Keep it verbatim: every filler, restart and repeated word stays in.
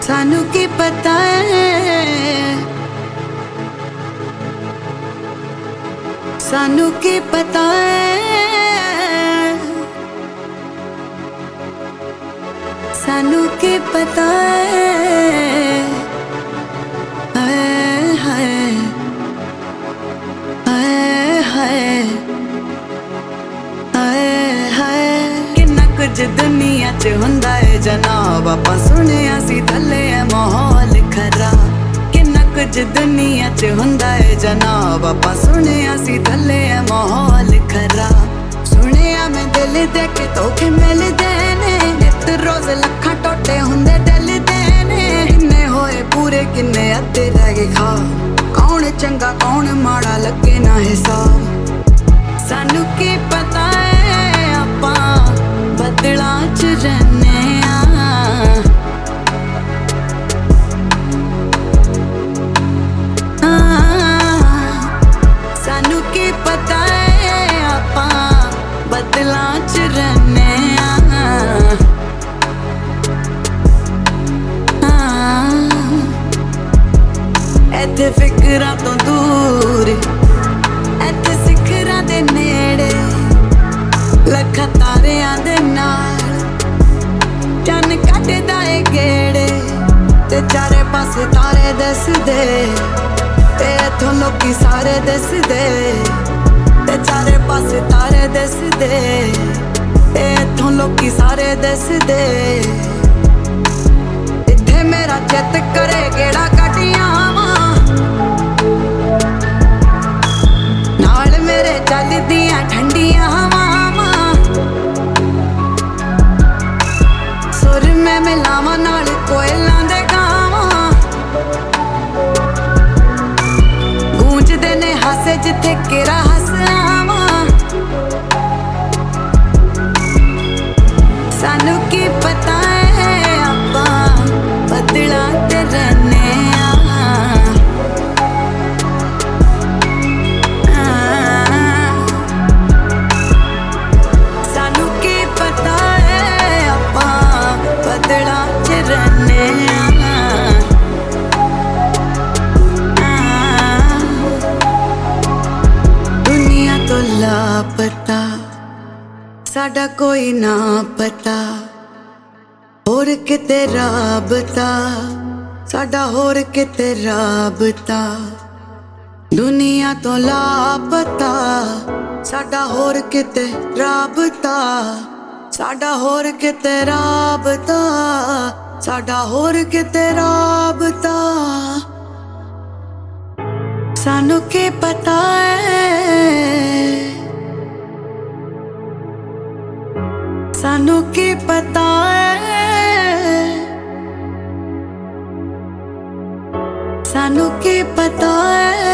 सानू की पता है, सानू की पता है, सानू की पता है। हाय हाय हाय हाय हाय हाय किन्ना कुछ दुनिया च हुंदा है जनाब, आपां सुनिया सी थल्ले है माहौल खराब। किन्ना कुछ दुनिया च हुंदा है जनाब, आपां सुनिया सी थल्ले है माहौल खराब। सुनिया मैं दिल दे के धोखे मिलदे ने, नित रोज लखां टोटे हुंदे दिल दे ने। किन्ने होए पूरे किन्ने अद्धे रह गए खाब, कौन चंगा कौन माड़ा लगे ना हिसाब। सानू की पता है आपां बदलां च रहने आ, सानू की पता है आपां बदलां च रहने आ। इत्थे फिकरां तो दूर, इत्थे सिखरां दे नेड़े, लखां तारियां दे नाल चन्न कटदा ए गेड़े। ते चारे पासे तारे दसदे, ते इत्थों लोकी सारे दसदे। ते चारे पासे तारे दसदे, ते इत्थों लोकी सारे दसदे। इत्थे मेरा चित करे गेड़ा कटियां नाल मेरे चलदियां ठंडियां हवावां। सुर मैं मिलावां नाल कोयलां दे गावां, गूंजदे ने हासे जिथे केरा हस आवां। सानू की पता है आपां बदलां ते रहने आ, सानू की पता है आपां बदलां च रहने आ। दुनिया तो लापता साडा कोई ना पता, होर किते राबता साडा होर किते राबता। दुनिया तो लापता साडा होर किते राबता, साडा होर किते राबता, साडा होर किते राबता। सानू की पता है, सानू की पता है, सानू की पता है।